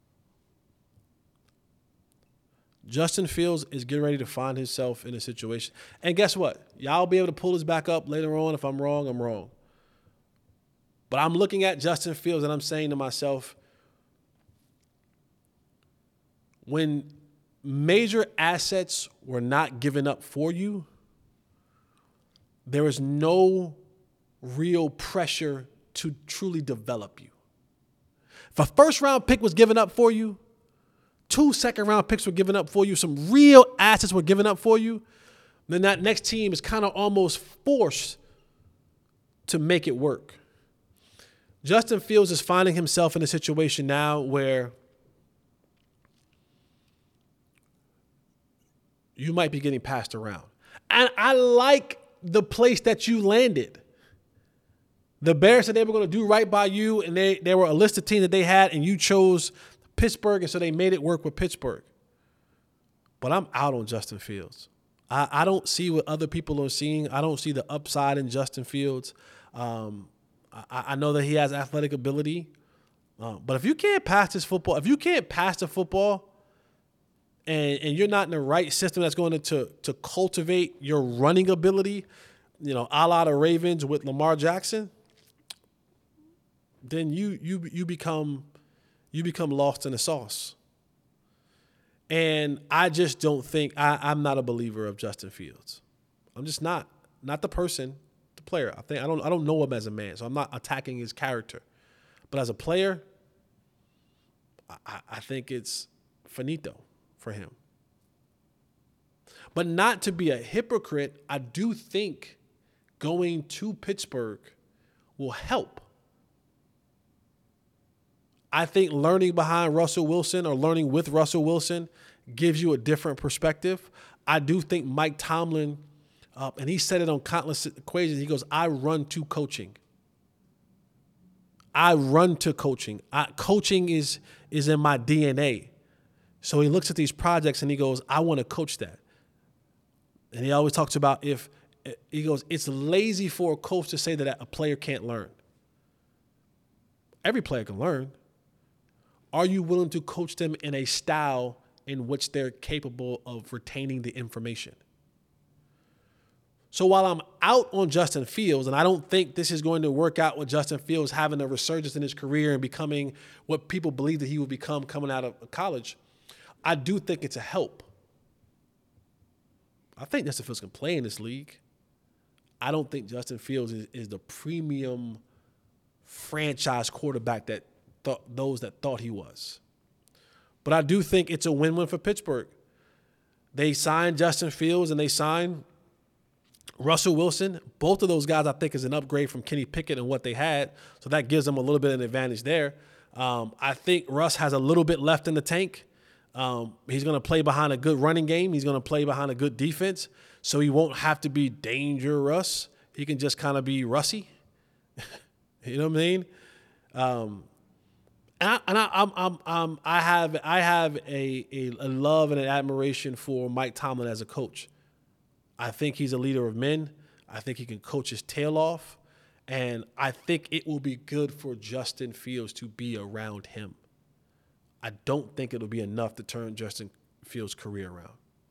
Justin Fields is getting ready to find himself in a situation. And guess what? Y'all be able to pull this back up later on. If I'm wrong, I'm wrong. But I'm looking at Justin Fields and I'm saying to myself, when major assets were not given up for you, there is no real pressure to truly develop you. If a first-round pick was given up for you, 2 second-round picks were given up for you, some real assets were given up for you, then that next team is kind of almost forced to make it work. Justin Fields is finding himself in a situation now where you might be getting passed around. And I like the place that you landed. The Bears said they were going to do right by you, and they were a list of teams that they had, and you chose Pittsburgh, and so they made it work with Pittsburgh. But I'm out on Justin Fields. I don't see what other people are seeing. I don't see the upside in Justin Fields. I know that he has athletic ability, but if you can't pass this football, if you can't pass the football, and you're not in the right system that's going to cultivate your running ability, a la the Ravens with Lamar Jackson, then you become lost in the sauce. And I just don't think I'm not a believer of Justin Fields. I'm just not the person, the player. I don't know him as a man, so I'm not attacking his character. But as a player, I think it's finito for him. But not to be a hypocrite, I do think going to Pittsburgh will help. I think learning behind Russell Wilson or learning with Russell Wilson gives you a different perspective. I do think Mike Tomlin, and he said it on countless equations, he goes, I run to coaching. I run to coaching. Coaching is in my DNA. So he looks at these projects and he goes, I want to coach that. And he always talks about he goes, it's lazy for a coach to say that a player can't learn. Every player can learn. Are you willing to coach them in a style in which they're capable of retaining the information? So while I'm out on Justin Fields, and I don't think this is going to work out with Justin Fields having a resurgence in his career and becoming what people believe that he will become coming out of college, I do think it's a help. I think Justin Fields can play in this league. I don't think Justin Fields is the premium franchise quarterback that those that thought he was. But I do think it's a win-win for Pittsburgh. They signed Justin Fields and they signed Russell Wilson. Both of those guys I think is an upgrade from Kenny Pickett and what they had. So that gives them a little bit of an advantage there. I think Russ has a little bit left in the tank. He's going to play behind a good running game. He's going to play behind a good defense. So he won't have to be dangerous. He can just kind of be Russy. You know what I mean? I have a love and an admiration for Mike Tomlin as a coach. I think he's a leader of men. I think he can coach his tail off. And I think it will be good for Justin Fields to be around him. I don't think it'll be enough to turn Justin Fields' career around.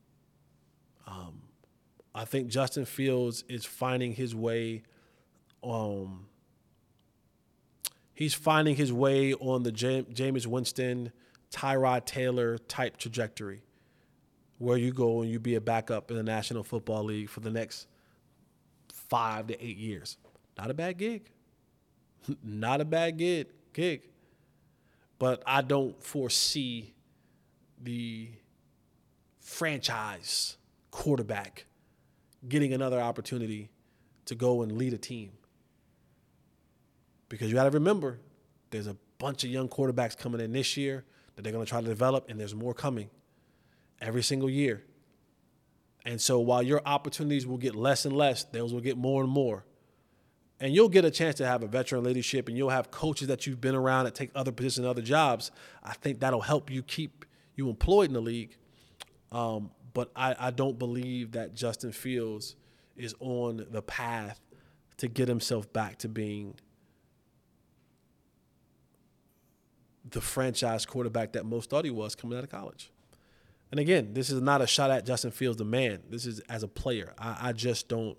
I think Justin Fields is finding his way. He's finding his way on the Jameis Winston, Tyrod Taylor type trajectory, where you go and you be a backup in the National Football League for the next 5 to 8 years. Not a bad gig. Not a bad gig. But I don't foresee the franchise quarterback getting another opportunity to go and lead a team. Because you got to remember, there's a bunch of young quarterbacks coming in this year that they're going to try to develop, and there's more coming every single year. And so while your opportunities will get less and less, those will get more and more. And you'll get a chance to have a veteran leadership, and you'll have coaches that you've been around that take other positions and other jobs. I think that'll help you keep you employed in the league. But I don't believe that Justin Fields is on the path to get himself back to being the franchise quarterback that most thought he was coming out of college. And again, this is not a shot at Justin Fields, the man. This is as a player. I just don't.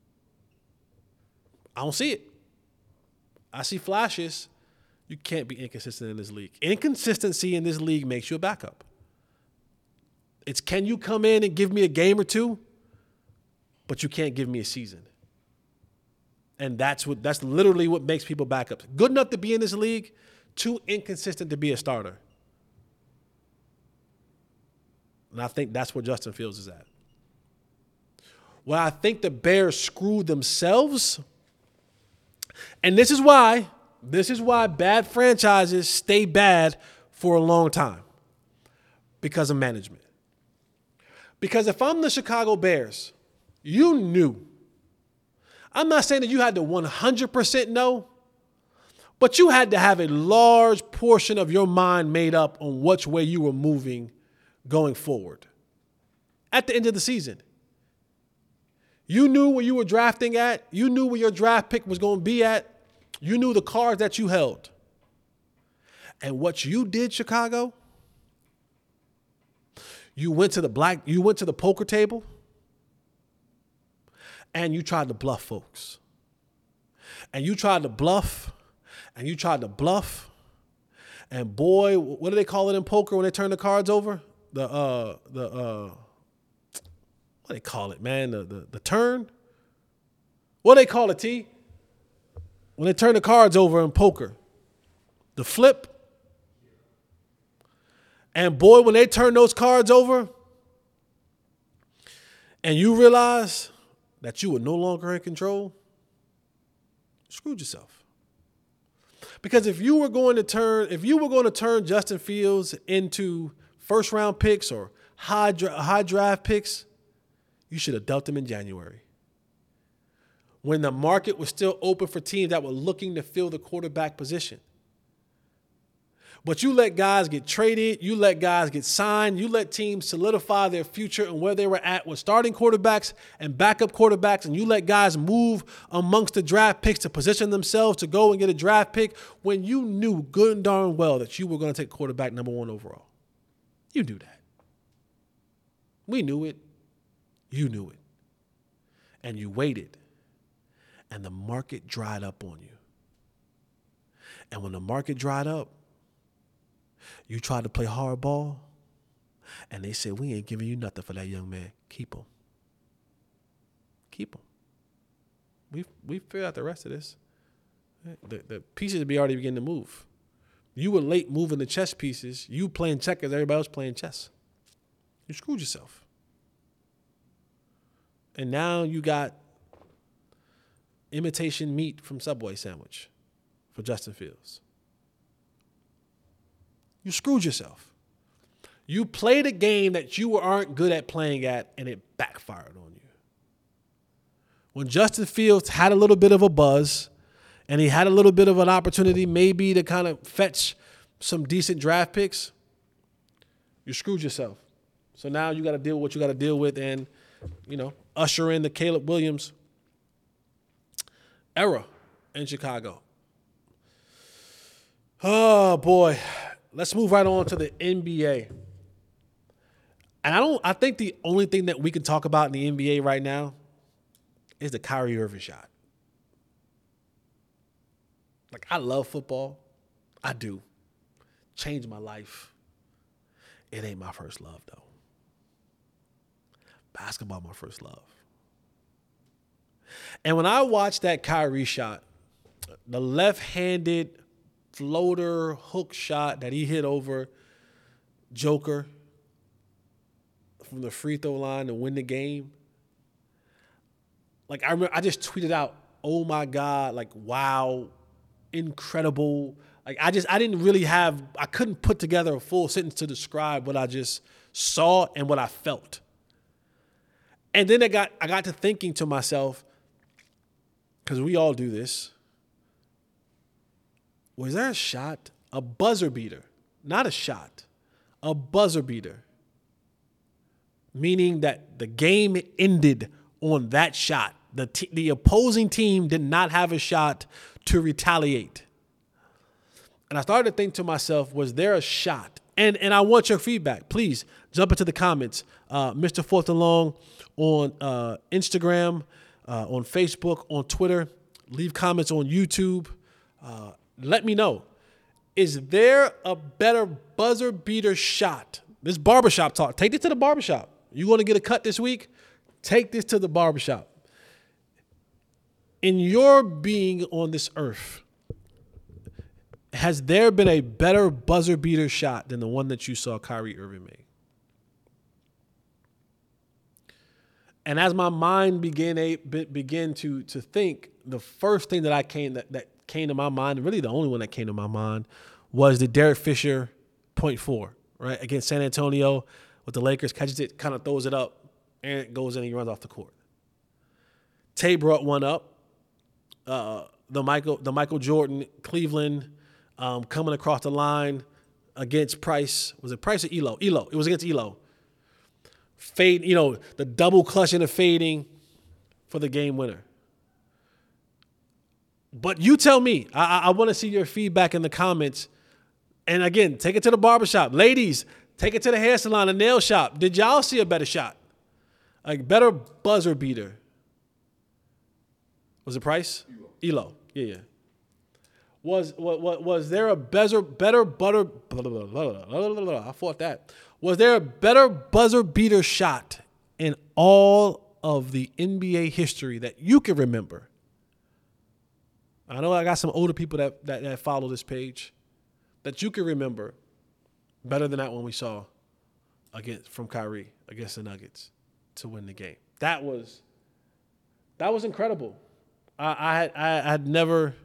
I don't see it. I see flashes. You can't be inconsistent in this league. Inconsistency in this league makes you a backup. It's can you come in and give me a game or two, but you can't give me a season. And that's literally what makes people backups. Good enough to be in this league, too inconsistent to be a starter. And I think that's where Justin Fields is at. Well, I think the Bears screwed themselves. And this is why bad franchises stay bad for a long time. Because of management. Because if I'm the Chicago Bears, you knew. I'm not saying that you had to 100% know, but you had to have a large portion of your mind made up on which way you were moving going forward. At the end of the season, you knew where you were drafting at. You knew where your draft pick was going to be at. You knew the cards that you held. And what you did, Chicago, you went to the poker table and you tried to bluff folks. And you tried to bluff and you tried to bluff. And boy, what do they call it in poker when they turn the cards over? What do they call it, man? The turn? What do they call it, T? When they turn the cards over in poker? The flip? And boy, when they turn those cards over and you realize that you were no longer in control, you screwed yourself. Because if you were going to turn Justin Fields into first round picks or high draft picks, you should have dealt him in January. When the market was still open for teams that were looking to fill the quarterback position. But you let guys get traded, you let guys get signed, you let teams solidify their future and where they were at with starting quarterbacks and backup quarterbacks, and you let guys move amongst the draft picks to position themselves to go and get a draft pick when you knew good and darn well that you were going to take quarterback number 1 overall. You knew that. We knew it. You knew it. And you waited. And the market dried up on you. And when the market dried up, you tried to play hardball, and they said, we ain't giving you nothing for that young man. Keep him. Keep him. We figured out the rest of this. The pieces would be already beginning to move. You were late moving the chess pieces. You playing checkers, everybody else playing chess. You screwed yourself. And now you got imitation meat from Subway sandwich for Justin Fields. You screwed yourself. You played a game that you aren't good at playing at, and it backfired on you. When Justin Fields had a little bit of a buzz, and he had a little bit of an opportunity maybe to kind of fetch some decent draft picks, you screwed yourself. So now you got to deal with what you got to deal with and, usher in the Caleb Williams era in Chicago. Oh, boy. Let's move right on to the NBA. And I think the only thing that we can talk about in the NBA right now is the Kyrie Irving shot. Like, I love football. I do. Changed my life. It ain't my first love, though. Basketball, my first love. And when I watched that Kyrie shot, the left-handed floater hook shot that he hit over Joker from the free throw line to win the game. Like, I remember I just tweeted out, oh my God, like, wow, incredible. Like, I couldn't put together a full sentence to describe what I just saw and what I felt. And then I got to thinking to myself, because we all do this, was there a shot, a buzzer beater, not a shot, a buzzer beater, meaning that the game ended on that shot. The opposing team did not have a shot to retaliate. And I started to think to myself, was there a shot And I want your feedback. Please jump into the comments. Mr. Fourth and Long on Instagram, on Facebook, on Twitter. Leave comments on YouTube. Let me know. Is there a better buzzer beater shot? This barbershop talk. Take this to the barbershop. You want to get a cut this week? Take this to the barbershop. In your being on this earth, has there been a better buzzer beater shot than the one that you saw Kyrie Irving make? And as my mind began to think, the first thing that came to my mind, really the only one that came to my mind, was the Derek Fisher .4, right? Against San Antonio with the Lakers, catches it, kind of throws it up, and it goes in and he runs off the court. Tay brought one up. The Michael Jordan, Cleveland, coming across the line against Price. Was it Price or Elo? Elo. It was against Elo. Fade, the double clutch and the fading for the game winner. But you tell me. I want to see your feedback in the comments. And again, take it to the barbershop. Ladies, take it to the hair salon, the nail shop. Did y'all see a better shot? A better buzzer beater? Was it Price? Elo. Yeah. Was there a better butter? I fought that. Was there a better buzzer beater shot in all of the NBA history that you can remember? I know I got some older people that follow this page that you can remember better than that one we saw from Kyrie against the Nuggets to win the game. That was incredible. I had never.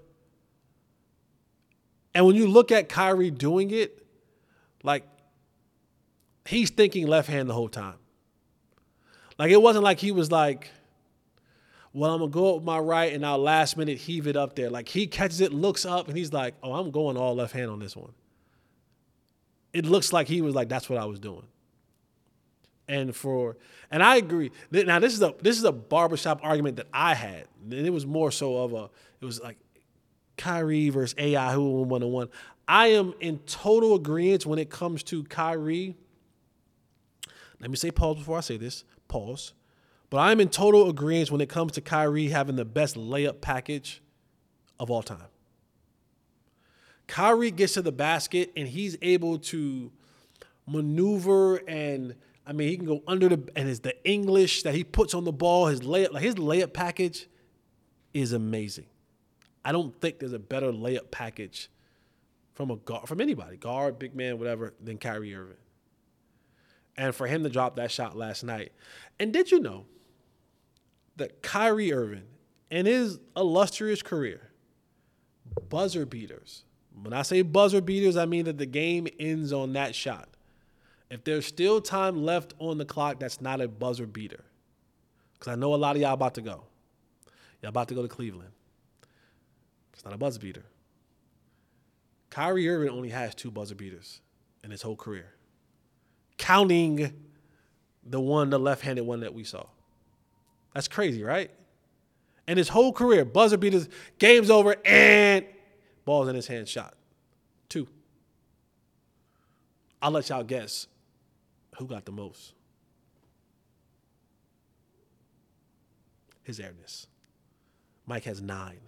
And when you look at Kyrie doing it, like, he's thinking left hand the whole time. Like, it wasn't like he was like, well, I'm going to go up with my right and I'll last minute heave it up there. Like, he catches it, looks up, and he's like, oh, I'm going all left hand on this one. It looks like he was like, that's what I was doing. And I agree. Now, this is a barbershop argument that I had. And it was more so it was like Kyrie versus AI, who won one-on-one. I am in total agreement when it comes to Kyrie. Let me say pause before I say this. Pause. But I'm in total agreement when it comes to Kyrie having the best layup package of all time. Kyrie gets to the basket and he's able to maneuver and, he can go under and it's the English that he puts on the ball, his layup package is amazing. I don't think there's a better layup package from anybody, guard, big man, whatever, than Kyrie Irving. And for him to drop that shot last night. And did you know that Kyrie Irving, in his illustrious career, buzzer beaters, when I say buzzer beaters, I mean that the game ends on that shot. If there's still time left on the clock, that's not a buzzer beater. Because I know a lot of y'all about to go. Y'all about to go to Cleveland. It's not a buzzer beater. Kyrie Irving only has 2 buzzer beaters in his whole career, counting the left-handed one that we saw. That's crazy, right? And his whole career, buzzer beaters, game's over, and ball's in his hand, shot. 2. I'll let y'all guess who got the most. His airness. Mike has 9.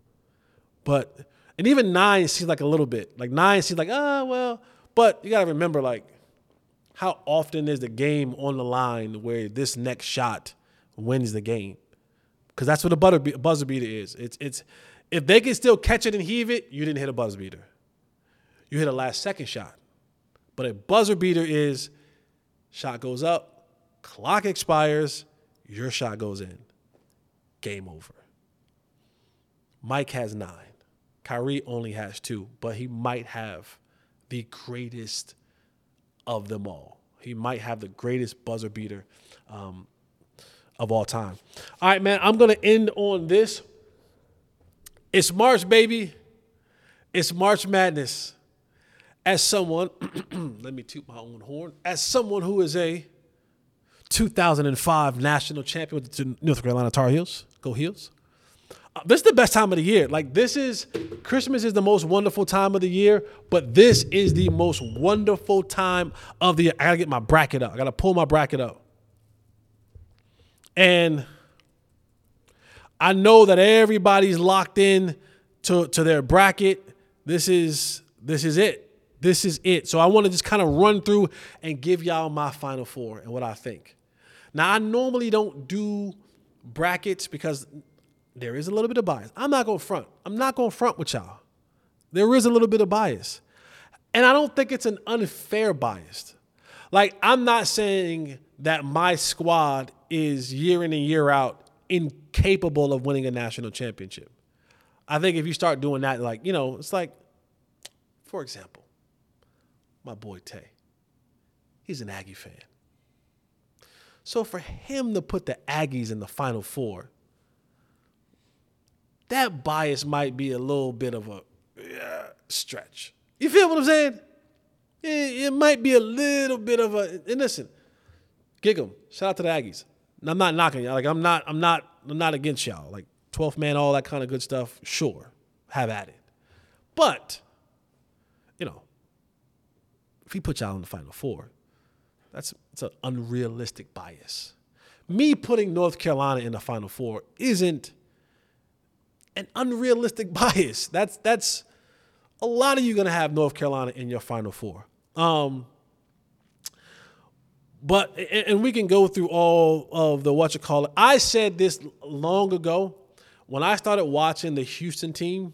And even 9 seems like a little bit. Like 9 seems like, but you got to remember, like, how often is the game on the line where this next shot wins the game? Because that's what a buzzer beater is. It's if they can still catch it and heave it, you didn't hit a buzzer beater. You hit a last second shot. But a buzzer beater is shot goes up, clock expires, your shot goes in. Game over. Mike has 9. Kyrie only has 2, but he might have the greatest of them all. He might have the greatest buzzer beater of all time. All right, man, I'm going to end on this. It's March, baby. It's March Madness. As someone, let me toot my own horn, as someone who is a 2005 national champion with the North Carolina Tar Heels, go Heels. This is the best time of the year. Like Christmas is the most wonderful time of the year, but this is the most wonderful time of the year. I gotta get my bracket up. I gotta pull my bracket up. And I know that everybody's locked in to their bracket. This is it. This is it. So I want to just kind of run through and give y'all my Final Four and what I think. Now, I normally don't do brackets because there is a little bit of bias. I'm not going to front. I'm not going to front with y'all. There is a little bit of bias. And I don't think it's an unfair bias. Like, I'm not saying that my squad is year in and year out incapable of winning a national championship. I think if you start doing that, like, it's like, for example, my boy Tay. He's an Aggie fan. So for him to put the Aggies in the Final Four, that bias might be a little bit of a stretch. You feel what I'm saying? It might be a little bit of a. And listen, gig 'em. Shout out to the Aggies. And I'm not knocking y'all. Like I'm not against y'all. Like 12th man, all that kind of good stuff. Sure, have at it. But if he put y'all in the Final Four, it's an unrealistic bias. Me putting North Carolina in the Final Four isn't an unrealistic bias. That's a lot of you going to have North Carolina in your Final Four. But we can go through all of the whatchamacallit. I said this long ago when I started watching the Houston team.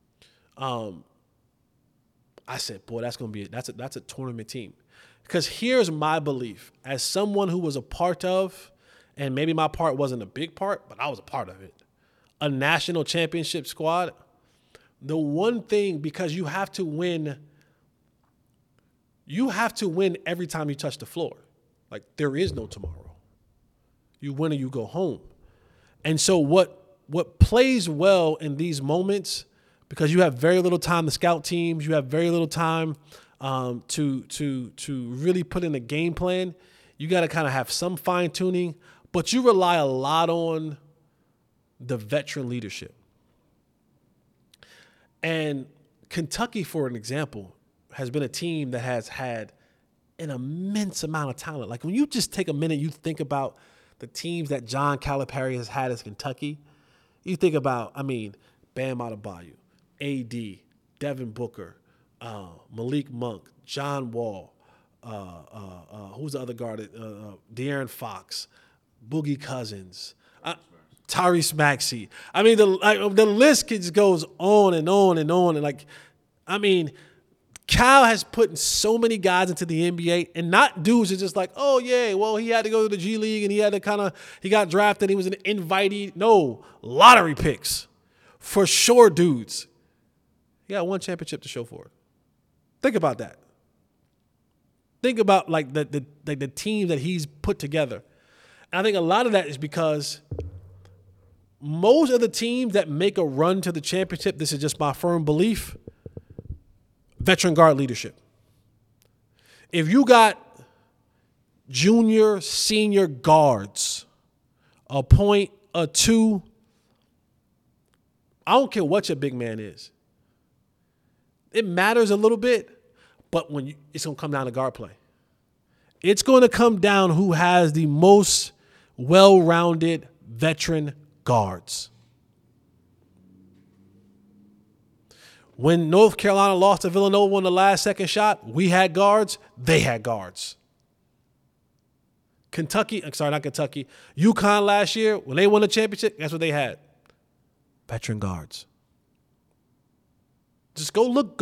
I said, boy, that's a tournament team. Because here's my belief as someone who was a part of, and maybe my part wasn't a big part, but I was a part of it, a national championship squad. The one thing, because you have to win every time you touch the floor. Like, there is no tomorrow. You win or you go home. And so what plays well in these moments, because you have very little time to scout teams, you have very little time to really put in a game plan. You got to kind of have some fine tuning, but you rely a lot on the veteran leadership. And Kentucky, for an example, has been a team that has had an immense amount of talent. Like when you just take a minute, you think about the teams that John Calipari has had as Kentucky. You think about, Bam Adebayo, AD, Devin Booker, Malik Monk, John Wall, who's the other guard? De'Aaron Fox, Boogie Cousins, Tyrese Maxey. The list just goes on and on and on. And Cal has put so many guys into the NBA, and not dudes are just like, oh yeah, well he had to go to the G League and he got drafted. He was an invitee. No, lottery picks for sure, dudes. He got one championship to show for it. Think about that. Think about the team that he's put together. And I think a lot of that is because most of the teams that make a run to the championship, this is just my firm belief, veteran guard leadership. If you got junior, senior guards, a point, a two, I don't care what your big man is. It matters a little bit, but it's going to come down to guard play. It's going to come down who has the most well-rounded veteran guards. When North Carolina lost to Villanova on the last second shot, we had guards. They had guards. UConn last year, when they won the championship, that's what they had. Veteran guards. Just go look.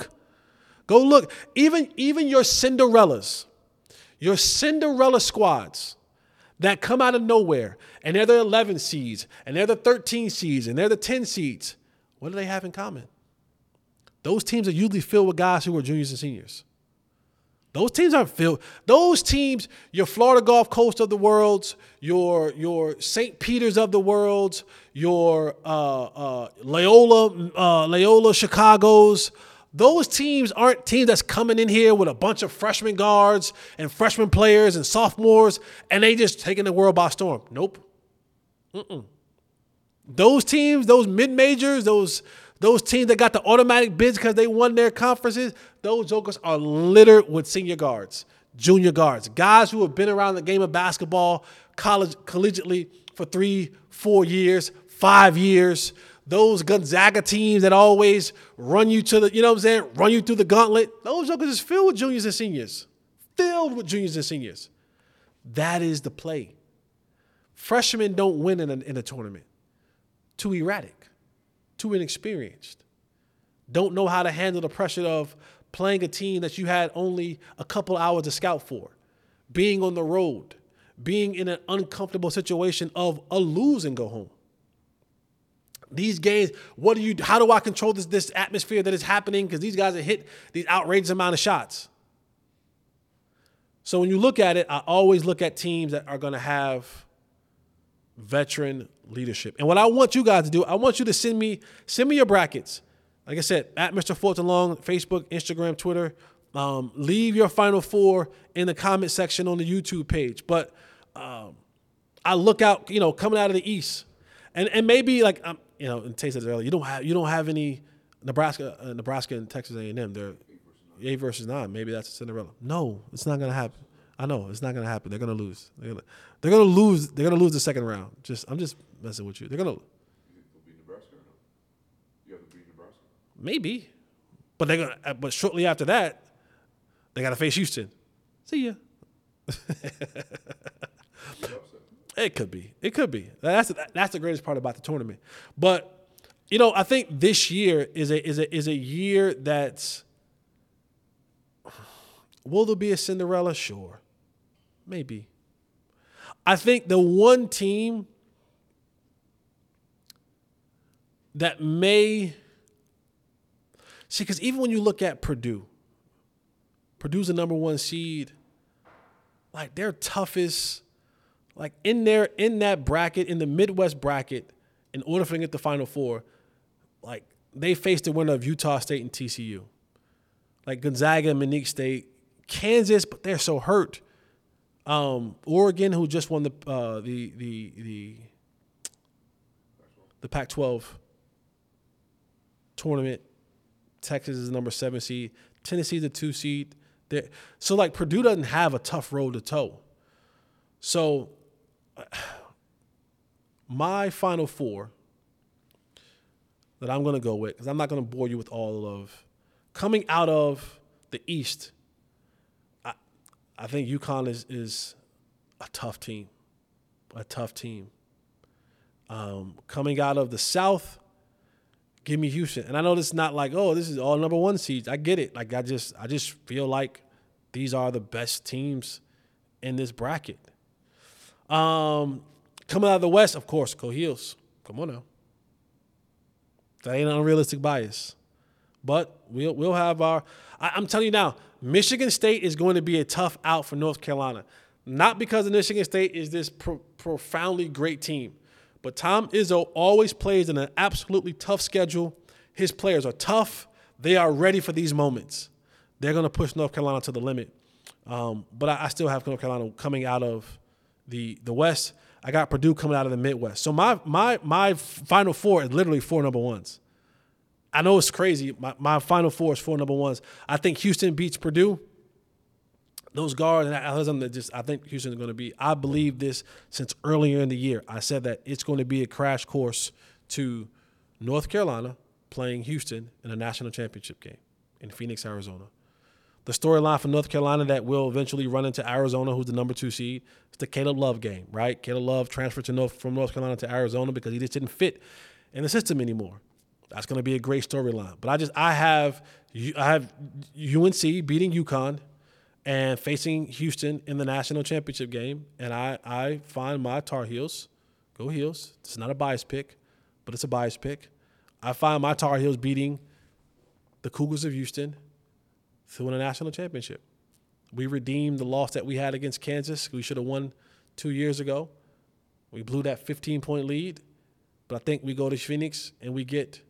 Even your Cinderella squads that come out of nowhere, and they're the 11 seeds, and they're the 13 seeds, and they're the 10 seeds. What do they have in common? Those teams are usually filled with guys who are juniors and seniors. Those teams aren't filled. Those teams, your Florida Gulf Coast of the worlds, your St. Peter's of the worlds, your Loyola Chicago's, those teams aren't teams that's coming in here with a bunch of freshman guards and freshman players and sophomores, and they just taking the world by storm. Nope. Those teams, those mid-majors, those teams that got the automatic bids because they won their conferences, those jokers are littered with senior guards, junior guards, guys who have been around the game of basketball collegiately for 3, 4 years, 5 years. Those Gonzaga teams that always run you to the, you know what I'm saying, run you through the gauntlet. Those jokers is filled with juniors and seniors. Filled with juniors and seniors. That is the play. Freshmen don't win in a tournament. Too erratic. Too inexperienced. Don't know how to handle the pressure of playing a team that you had only a couple hours to scout for. Being on the road. Being in an uncomfortable situation of a lose and go home. These games, how do I control this atmosphere that is happening? Because these guys have hit these outrageous amount of shots. So when you look at it, I always look at teams that are going to have veteran leadership. And what I want you guys to do, I want you to send me your brackets. Like I said, at Mr. Fulton Long, Facebook, Instagram, Twitter. Leave your Final Four in the comment section on the YouTube page. But I look out, coming out of the East, and maybe like and Tay said it earlier, you don't have any Nebraska and Texas A&M. They're 8 versus 9. Maybe that's a Cinderella. No, it's not gonna happen. I know it's not gonna happen. They're gonna lose. They're gonna lose. They're gonna lose the second round. I'm just messing with you. They're gonna. You think they'll beat Nebraska or no? You have to beat Nebraska. Maybe, but they're gonna. But shortly after that, they gotta face Houston. See ya. It could be. It could be. That's the greatest part about the tournament. But I think this year is a year that's. Will there be a Cinderella? Sure. Maybe. I think the one team that may see, because even when you look at Purdue's the number 1 seed, like their toughest, like in that bracket, in the Midwest bracket, in order for them to get the Final Four, like they faced the winner of Utah State and TCU. Like Gonzaga and Monique State, Kansas, but they're so hurt. Oregon, who just won the Pac-12 tournament. Texas is the number 7 seed. Tennessee's the 2 seed. So like Purdue doesn't have a tough road to toe. So my Final Four that I'm going to go with, because I'm not going to bore you with all of, coming out of the East, I think UConn is a tough team. A tough team. Coming out of the South, give me Houston. And I know this is not like, this is all number 1 seeds. I get it. Like I just feel like these are the best teams in this bracket. Coming out of the West, of course, Go Heels. Come on now. That ain't an unrealistic bias. But we'll have our – I'm telling you now, Michigan State is going to be a tough out for North Carolina. Not because of Michigan State is this profoundly great team, but Tom Izzo always plays in an absolutely tough schedule. His players are tough. They are ready for these moments. They're going to push North Carolina to the limit. But I still have North Carolina coming out of the West. I got Purdue coming out of the Midwest. So my Final Four is literally 4 number 1s. I know it's crazy. My Final Four is 4 number 1s. I think Houston beats Purdue. Those guards, and I think Houston is going to be. I believe this since earlier in the year. I said that it's going to be a crash course to North Carolina playing Houston in a national championship game in Phoenix, Arizona. The storyline for North Carolina that will eventually run into Arizona, who's the number 2 seed, it's the Caleb Love game, right? Caleb Love transferred from North Carolina to Arizona because he just didn't fit in the system anymore. That's going to be a great storyline. But I have UNC beating UConn and facing Houston in the national championship game, and I find my Tar Heels, go Heels. It's not a bias pick, but it's a bias pick. I find my Tar Heels beating the Cougars of Houston to win a national championship. We redeemed the loss that we had against Kansas. We should have won 2 years ago. We blew that 15-point lead, but I think we go to Phoenix and we get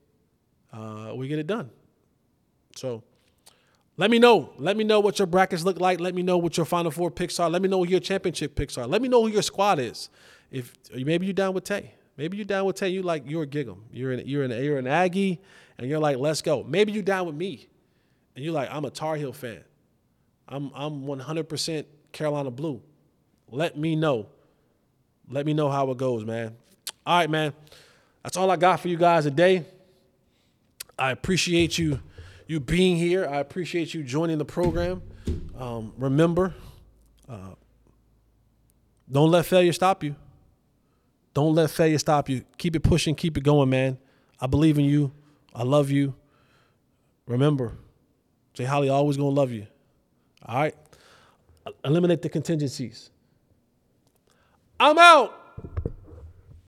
it done. So let me know. Let me know what your brackets look like. Let me know what your Final Four picks are. Let me know who your championship picks are. Let me know who your squad is. If maybe you're down with Tay. Maybe you down with Tay. You like you're a Gig'em. You're an Aggie, and you're like, let's go. Maybe you down with me, and you're like, I'm a Tar Heel fan. I'm 100% Carolina Blue. Let me know. Let me know how it goes, man. All right, man. That's all I got for you guys today. I appreciate you being here. I appreciate you joining the program. Remember, don't let failure stop you. Don't let failure stop you. Keep it pushing. Keep it going, man. I believe in you. I love you. Remember, Jay Holly always going to love you. All right? Eliminate the contingencies. I'm out.